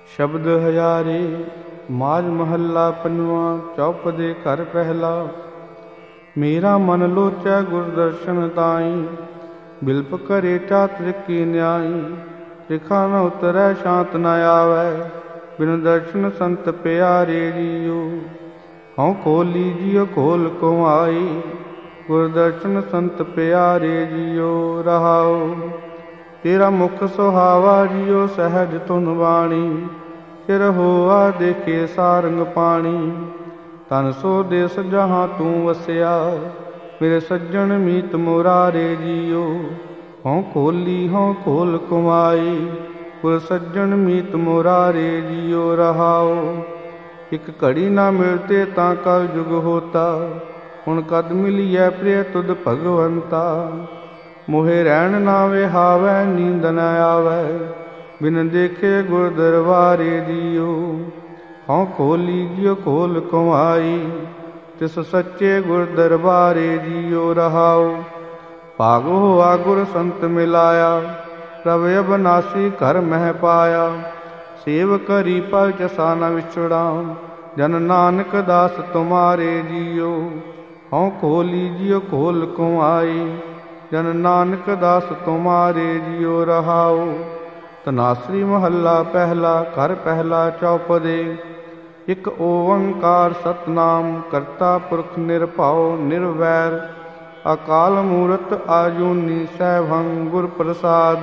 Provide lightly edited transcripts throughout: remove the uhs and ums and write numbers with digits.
ਸ਼ਬਦ ਹਜ਼ਾਰੇ ਮਾਝ ਮਹੱਲਾ ਪੰਜਵਾਂ। ਚੌਪਦੇ ਘਰ ਪਹਿਲਾ। ਮੇਰਾ ਮਨ ਲੋਚੈ ਗੁਰ ਦਰਸ਼ਨ ਤਾਈ, ਬਿਲਪ ਕਰੇ ਚਾਤ੍ਰਿਕ ਕੀ ਨਿਆਈ। ਤਿਖਾ ਨ ਉਤਰੈ ਸ਼ਾਂਤ ਨ ਆਵੈ, ਬਿਨ ਦਰਸ਼ਨ ਸੰਤ ਪਿਆਰੇ ਜੀਓ। ਹਉ ਖੋਲੀ ਜਿਉ ਖੋਲ ਕੁਮਾਈ, ਗੁਰ ਦਰਸ਼ਨ ਸੰਤ ਪਿਆਰੇ ਜੀਓ। ਰਹਾਉ ਤੇਰਾ ਮੁਖ ਸੁਹਾਵਾ ਜੀਓ, ਸਹਿਜ ਧੁਨ ਬਾਣੀ। ਸਿਰ ਹੋਆ ਦੇਖੇ ਸਾਰੰਗ ਪਾਣੀ, ਤਨ ਸੋ ਦੇਸ ਜਹਾਂ ਤੂੰ ਵਸਿਆ। ਮੇਰੇ ਸੱਜਣ ਮੀਤ ਮੁਰਾਰੇ ਜੀਓ। ਹਉ ਖੋਲੀ ਹਉ ਖੋਲ ਕੁਮਾਈ, ਗੁਰ ਸੱਜਣ ਮੀਤ ਮੁਰਾਰੇ ਜੀਓ। ਰਹਾਉ ਇਕ ਘੜੀ ਨਾ ਮਿਲਤੇ ਤਾਂ ਕਲ ਜੁਗ ਹੋਤਾ, ਹੁਣ ਕਦ ਮਿਲੀਐ ਪ੍ਰਿਯ ਤੁਧ ਭਗਵੰਤਾ। ਮੋਹਿ ਰਹਿਣ ਨਾ ਵਿਹਾਵੈ, ਨੀਂਦ ਨ ਆਵੈ, ਬਿਨ ਦੇਖੇ ਗੁਰ ਦਰਬਾਰੇ ਜੀਓ। ਹਉ ਖੋਲੀ ਜਿਉ ਖੋਲ ਕੁਮਾਈ, ਤਿਸ ਸੱਚੇ ਗੁਰ ਦਰਬਾਰੇ ਜੀਓ। ਰਹਾਉ ਭਾਗ ਹੋਆ ਗੁਰ ਸੰਤ ਮਿਲਾਇਆ, ਪ੍ਰਭ ਅਬਨਾਸੀ ਘਰ ਮਹਿ ਪਾਇਆ। ਸੇਵ ਕਰੀ ਪਲ ਚਸਾ ਨ ਵਿਛੜਾ, ਜਨ ਨਾਨਕ ਦਾਸ ਤੁਮਾਰੇ ਜੀਓ। ਹਉ ਖੋਲੀ ਜਿਉ ਖੋਲ ਕੁਮਾਈ, ਜਨ ਨਾਨਕ ਦਾਸ ਤੁਮਾਰੇ ਜੀਓ। ਰਹਾਉ ਧਨਾਸਰੀ ਮਹੱਲਾ ਪਹਿਲਾ। ਘਰ ਪਹਿਲਾ। ਚੌਪਦੇ। ਇਕ ਓੰਕਾਰ ਸਤਨਾਮ ਕਰਤਾ ਪੁਰਖ ਨਿਰਭਉ ਨਿਰਵੈਰ, ਅਕਾਲ ਮੂਰਤ ਆਜੂਨੀ ਸੈਭੰ ਗੁਰ ਪ੍ਰਸਾਦ।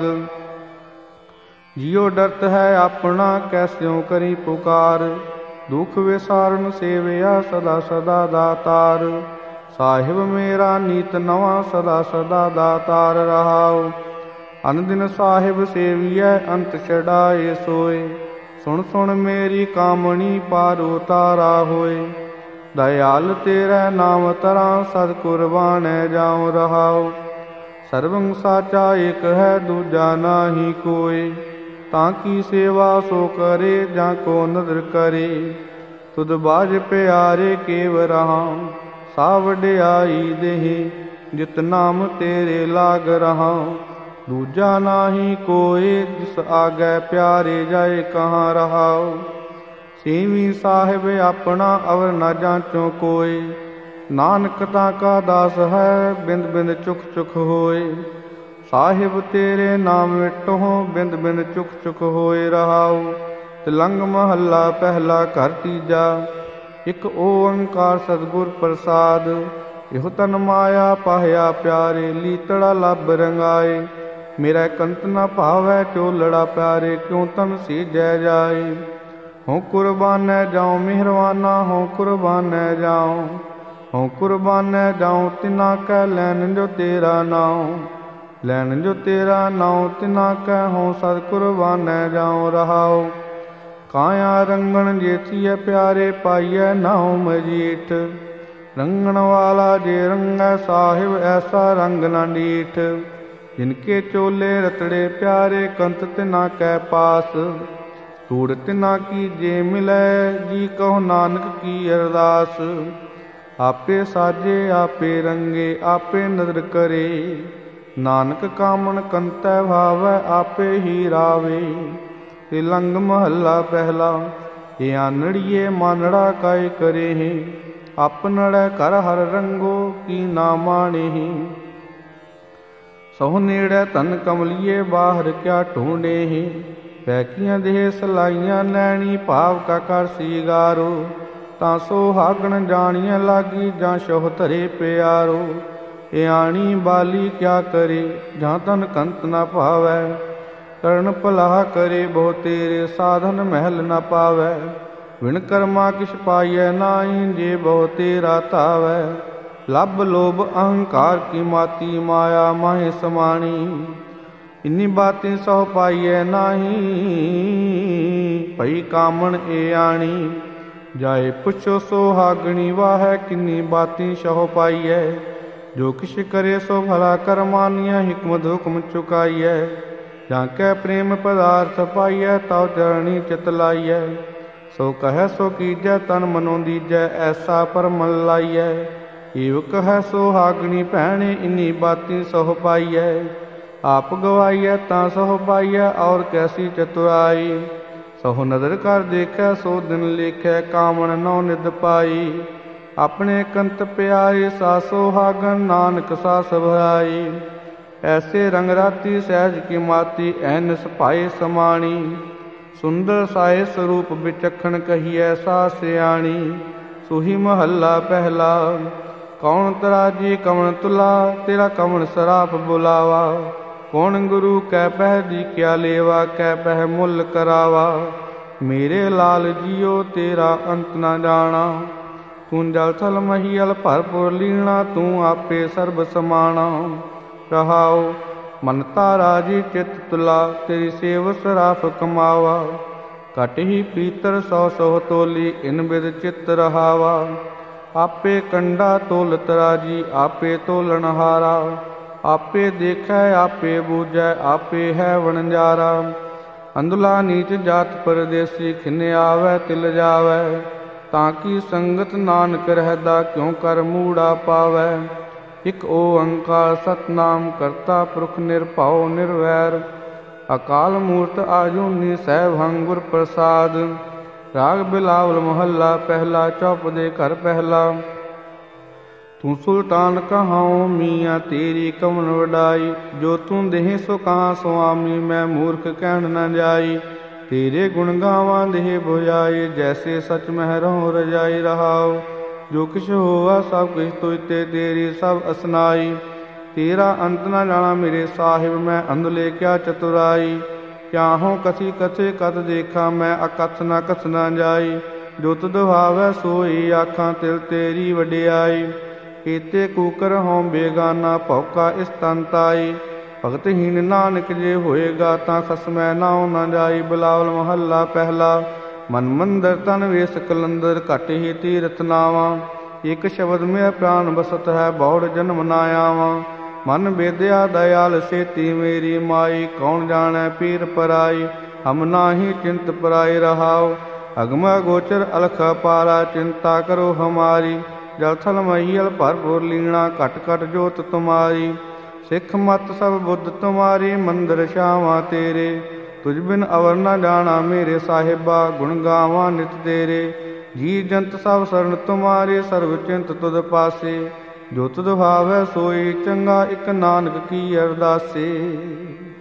ਜਿਉ ਡਰਤ ਹੈ ਆਪਣਾ, ਕੈਸਿਉ ਕਰੀ ਪੁਕਾਰ। ਦੁਖ ਵਿਸਾਰਨ ਸੇਵਿਆ ਸਦਾ ਸਦਾ ਦਾਤਾਰ। ਸਾਹਿਬ ਮੇਰਾ ਨੀਤ ਨਵਾਂ, ਸਦਾ ਸਦਾ ਦਾਤਾਰ। ਰਹਾਉ ਅਨ ਦਿਨ ਸਾਹਿਬ ਸੇਵੀਐ, ਅੰਤ ਛਡਾਏ ਸੋਏ। ਸੁਣ ਸੁਣ ਮੇਰੀ ਕਾਮਣੀ, ਪਾਰ ਉਤਾਰਾ ਹੋਏ। ਦਇਆਲ ਤੇਰਾ ਨਾਮ ਤਰਾਂ, ਸਦ ਕੁਰਬਾਨੈ ਜਾਉ। ਰਹਾਉ ਸਰਬੰ ਸਾਚਾ ਏਕ ਹੈ, ਦੂਜਾ ਨਾਹੀ ਕੋਇ। ਤਾਂ ਕੀ ਸੇਵਾ ਸੋ ਕਰੇ, ਜਾਂ ਕੋ ਨਦਰ ਕਰੇ। ਤੁਧ ਬਾਝ ਪਿਆਰੇ ਕੇਵ ਰਹਾਉ, ਸਾ ਵਡਿਆਈ ਦੇਹ। ਜਿਤ ਨਾਮ ਤੇਰੇ ਲਾਗ ਰਹਾਉ, ਦੂਜਾ ਨਾਹੀ ਕੋਇ। ਜਿਸ ਆਗੈ ਪਿਆਰੇ ਜਾਏ ਕਹਾਂ। ਰਹਾਉ ਸੇਵੀ ਸਾਹਿਬ ਆਪਣਾ, ਅਵਰ ਨ ਜਾਂਚੋ ਕੋਇ। ਨਾਨਕ ਤਾਂ ਕਾ ਦਾਸ ਹੈ, ਬਿੰਦ ਬਿੰਦ ਚੁਖ ਚੁਖ ਹੋਏ। ਸਾਹਿਬ ਤੇਰੇ ਨਾਮ ਮਿਟਹੁ, ਬਿੰਦ ਬਿੰਦ ਚੁਖ ਚੁਖ ਹੋਏ। ਰਹਾਉ ਤਿਲੰਗ ਮਹੱਲਾ ਪਹਿਲਾ। ਘਰ ਤੀਜਾ। ਇਕ ਓੰਕਾਰ ਸਤਿਗੁਰ ਪ੍ਰਸਾਦ, ਇਹੋ ਤਨ ਮਾਇਆ ਪਾਹਿਆ ਪਿਆਰੇ। ਲੀਤੜਾ ਲੱਭ ਰੰਗਾਏ, ਮੇਰਾ ਕੰਤ ਨ ਭਾਵੈ। ਚੋਲੜਾ ਪਿਆਰੇ ਕਿਉ ਤਨ ਸੀਜੈ ਜਾਏ। ਹਉ ਕੁਰਬਾਨੈ ਜਾਉ ਮਿਹਰਵਾਨਾ, ਹਉ ਕੁਰਬਾਨੈ ਜਾਉ। ਹਉ ਕੁਰਬਾਨੈ ਜਾਉ ਤਿਨਾ ਕੈ, ਲੈਣ ਜੋ ਤੇਰਾ ਨਾਉ। ਲੈਣ ਜੋ ਤੇਰਾ ਨਾਉ ਤਿਨਾ ਕੈ, ਹਉ ਸਦ ਕੁਰਬਾਨੈ ਜਾਉ। ਰਹਾਉ ਕਾਇਆ ਰੰਗਣ ਜੇਥੀਐ ਪਿਆਰੇ, ਪਾਈਐ ਨਾਉ ਮਜੀਠ। ਰੰਗਣ ਵਾਲਾ ਜੇ ਰੰਗੈ, ਸਾਹਿਬ ਐਸਾ ਰੰਗ ਨ ਡੀਠ। ਜਿਨਕੇ ਚੋਲੇ ਰਤੜੇ ਪਿਆਰੇ, ਕੰਤ ਤਿਨਾ ਕੈ ਪਾਸ। ਧੂੜ ਤਿਨਾ ਕੀ ਜੇ ਮਿਲੈ, ਜੀ ਕਹੋ ਨਾਨਕ ਕੀ ਅਰਦਾਸ। ਆਪੇ ਸਾਜੇ ਆਪੇ ਰੰਗੇ, ਆਪੇ ਨਦਰ ਕਰੇ। ਨਾਨਕ ਕਾਮਣ ਕੰਤੈ ਭਾਵੈ, ਆਪੇ ਹੀ ਰਾਵੇ। ਤਿਲੰਗ ਮਹੱਲਾ ਪਹਿਲਾ। ਇਹ ਆਨੜੀਏ ਮਾਨੜਾ ਕਾਇ ਕਰੇ। ਆਪਨੜੈ ਘਰ ਹਰ ਰੰਗੋ, ਕੀ ਨਾ ਮਾਣੇ। ਸਹੁ ਨੇੜੈ ਧਨ ਕਮਲੀਏ, ਬਾਹਰ ਕਿਆ ਢੂੰਡੇ। ਪੈਕੀਆਂ ਦੇਹ ਸਲਾਈਆਂ ਨੈਣੀ, ਭਾਵ ਕਾ ਕਰ ਸੀਗਾਰੋ। ਤਾਂ ਸੁਹਾਗਣ ਜਾਣੀਆਂ ਲਾਗੀ, ਜਾਂ ਸ਼ੋਹ ਧਰੇ ਪਿਆਰੋ। ਇਆਣੀ ਬਾਲੀ ਕਿਆ ਕਰੇ, ਜਾਂ ਤਨ ਕੰਤ ਨ ਭਾਵੈ। ਕਰਨ ਭਲਾ ਕਰੇ ਬਹੁ ਤੇਰੇ, ਸਾਧਨ ਮਹਿਲ ਨ ਪਾਵੈ। ਵਿਣ ਕਰਮਾ ਕਿਛ ਪਾਈਐ ਨਾਹੀ, ਜੇ ਬਹੁ ਤੇਰਾ ਧਾਵੈ। ਲੱਭ ਲੋਭ ਅਹੰਕਾਰ ਕੀ ਮਾਤੀ, ਮਾਇਆ ਮਾਹੇ ਸਮਾਣੀ। ਇੰਨੀ ਬਾਤੀ ਸਹੁ ਪਾਈਐ ਨਾਹੀ, ਭਈ ਕਾਮਣ ਏ ਆਣੀ। ਜਾਏ ਪੁੱਛੋ ਸੁਹਾਗਣੀ ਵਾਹੈ, ਕਿੰਨੀ ਬਾਤੀ ਸਹੁ ਪਾਈਐ। ਜੋ ਕਿਛ ਕਰੇ ਸੋ ਭਲਾ ਕਰਮਾਨੀਆਂ, ਹਿਕਮਤ ਹੁਕਮ ਚੁਕਾਈਐ। ਜਾਂ ਕੈ ਪ੍ਰੇਮ ਪਦਾਰਥ ਪਾਈਐ, ਤਉ ਚਰਣੀ ਚਿਤ ਲਾਈਐ। ਸੋ ਕਹੈ ਸੋ ਕੀਜੈ, ਤਨ ਮਨੋ ਦੀਜੈ, ਐਸਾ ਪਰਮਲ ਲਾਈਐ। ਏਵ ਕਹੈ ਸੁਹਾਗਣੀ ਭੈਣੇ, ਇੰਨੀ ਬਾਤੀ ਸਹੁ ਪਾਈਐ। ਆਪ ਗਵਾਈਐ ਤਾਂ ਸਹੁ ਪਾਈਐ, ਔਰ ਕੈਸੀ ਚਤੁਰਾਈ। ਸਹੁ ਨਦਰ ਕਰ ਦੇਖੈ ਸੋ ਦਿਨ ਲੇਖੈ, ਕਾਮਣ ਨੌ ਨਿਧ ਪਾਈ। ਆਪਣੇ ਕੰਤ ਪਿਆਰੇ ਸਾ ਸੁਹਾਗਨ, ਨਾਨਕ ਸਾ ਸਭਾਈ। ਐਸੇ ਰੰਗ ਰਾਤੀ ਸਹਿਜ ਕੀ ਮਾਤੀ, ਐਨਸ ਭਾਏ ਸਮਾਣੀ। ਸੁੰਦਰ ਸਾਏ ਸਰੂਪ ਵਿਚਖਣ, ਕਹੀਐ ਸਾ ਸਿਆਣੀ। ਸੁਹੀ ਮਹੱਲਾ ਪਹਿਲਾ। ਕੌਣ ਤਰਾਜੀ ਕਵਣ ਤੁਲਾ, ਤੇਰਾ ਕਵਣ ਸਰਾਪ ਬੁਲਾਵਾ। ਕੌਣ ਗੁਰੂ ਕੈ ਪਹਿ ਦੀ ਕਿਆ ਲੇਵਾ, ਕੈ ਪਹਿ ਮੁੱਲ ਕਰਾਵਾ। ਮੇਰੇ ਲਾਲ ਜੀਓ ਤੇਰਾ ਅੰਤ ਨਾ ਜਾਣਾ, ਤੂੰ ਜਲ ਥਲ ਮਹੀਅਲ ਭਰਪੁਰ ਲੀਣਾ। ਤੂੰ ਆਪੇ ਸਰਬ ਸਮਾਣਾ। ਰਹਾਉ ਮਨ ਤਾਰਾ ਜੀ ਚਿਤ ਤੁਲਾ, ਤੇਰੀ ਸੇਵ ਸਰਾਫ ਕਮਾਵਾ। ਘਟ ਹੀ ਪੀਤਰ ਸੌ ਸੌ ਤੋਲੀ, ਇਨ ਬਿਦ ਚਿਤ ਰਹਾਵਾ। ਆਪੇ ਕੰਡਾ ਤੋਲਤ ਰਾਜੀ, ਆਪੇ ਤੋਲਣਹਾਰਾ। ਆਪੇ ਦੇਖੈ ਆਪੇ ਬੂਝੈ, ਆਪੇ ਹੈ ਵਣਜਾਰਾ। ਅੰਧਲਾ ਨੀਚ ਜਾਤ ਪਰਦੇਸੀ, ਖਿਨ ਆਵੈ ਤਿਲ ਜਾਵੈ। ਤਾਂ ਕੀ ਸੰਗਤ ਨਾਨਕ ਰਹਿਦਾ, ਕਿਉ ਕਰ ਮੂੜਾ ਪਾਵੈ। ਇਕ ਓੰਕਾਰ ਸਤਨਾਮ ਕਰਤਾ ਪੁਰਖ, ਨਿਰਭਉ ਨਿਰਵੈਰ। ਅਕਾਲ ਮੂਰਤ ਆਜੂਨੀ, ਸੈਭੰ ਗੁਰ ਪ੍ਰਸਾਦ। ਰਾਗ ਬਿਲਾਵਲ ਮਹੱਲਾ ਪਹਿਲਾ, ਚੌਪਦੇ ਘਰ ਪਹਿਲਾ। ਤੂੰ ਸੁਲਤਾਨ ਕਹਾਉ ਮੀਆਂ, ਤੇਰੀ ਕਵਣ ਵਡਾਈ। ਜੋ ਤੂੰ ਦੇਹ ਸੋ ਕਹਾਂ ਸੁਆਮੀ, ਮੈਂ ਮੂਰਖ ਕਹਿਣ ਨ ਜਾਈ। ਤੇਰੇ ਗੁਣ ਗਾਵਾਂ ਦੇਹ ਬੁਝਾਈ, ਜੈਸੇ ਸਚ ਮਹਿ ਰਹੋ ਰਜਾਈ। ਰਹਾਉ ਜੋ ਕਿਛ ਹੋਆ ਸਭ ਕਿਛ ਤੁਝ ਤੇ, ਤੇਰੀ ਸਭ ਅਸਨਾਈ। ਤੇਰਾ ਅੰਤ ਨ ਜਾਣਾ ਮੇਰੇ ਸਾਹਿਬ, ਮੈਂ ਅੰਧਲੇ ਕਿਆ ਚਤੁਰਾਈ। ਕਿਆਹੋਂ ਕਥੀ ਕਥੇ ਕਤ ਦੇਖਾ, ਮੈਂ ਅਕਥ ਨ ਕਥ ਨ ਜਾਈ। ਜੋ ਤੁਧ ਭਾਵੈ ਸੋਈ ਆਖਾਂ, ਤਿਲ ਤੇਰੀ ਵਡਿਆਈ। ਕੀਤੇ ਕੂਕਰ ਹੋਂ ਬੇਗਾਨਾ, ਭੌਕਾ ਇਸ ਤਨ ਤਾਈ। ਭਗਤਹੀਨ ਨਾਨਕ ਜੇ ਹੋਏਗਾ, ਤਾਂ ਖਸਮੈ ਨਾਉ ਨ ਜਾਈ। ਬਿਲਾਵਲ ਮਹੱਲਾ ਪਹਿਲਾ। ਮਨ ਮੰਦਰ ਤਨ ਵੇਸ ਕਲੰਦਰ, ਘਟ ਹੀ ਤੀਰਥ ਨਾਵਾਂ। ਇਕ ਸ਼ਬਦ ਮੇਰਾ ਪ੍ਰਾਨ ਬਸਤ ਹੈ, ਬੌੜ ਜਨਮ ਨਾ ਆਵਾਂ। ਮਨ ਬੇਦਿਆ ਦਇਆਲ ਸੇਤੀ, ਮੇਰੀ ਮਾਈ। ਕੌਣ ਜਾਣੈ ਪੀਰ ਪਰਾਈ, ਹਮ ਨਾਹੀ ਚਿੰਤ ਪਰਾਈ। ਰਹਾਉ ਅਗਮ ਗੋਚਰ ਅਲਖ ਅਪਾਰਾ, ਚਿੰਤਾ ਕਰੋ ਹਮਾਰੀ। ਜਲ ਥਲ ਮਹੀਅਲ ਭਰਪੁਰ ਲੀਣਾ, ਘਟ ਘਟ ਜੋਤ ਤੁਮਾਰੀ। ਸਿੱਖ ਮਤ ਸਭ ਬੁੱਧ ਤੁਮਾਰੀ, ਮੰਦਰ ਛਾਵਾਂ ਤੇਰੇ। ਤੁਝ ਬਿਨ ਅਵਰ ਨ ਜਾਣਾ ਮੇਰੇ ਸਾਹਿਬਾ, ਗੁਣ ਗਾਵਾਂ ਨਿਤ ਤੇਰੇ। ਜੀ ਜੰਤ ਸਭ ਸਰਨ ਤੁਮਾਰੇ, ਸਰਬ ਚਿੰਤ ਤੁਧ ਪਾਸੇ। ਜੋ ਤੁਧ ਭਾਵੈ ਸੋਈ ਚੰਗਾ, ਇਕ ਨਾਨਕ ਕੀ ਅਰਦਾਸੇ।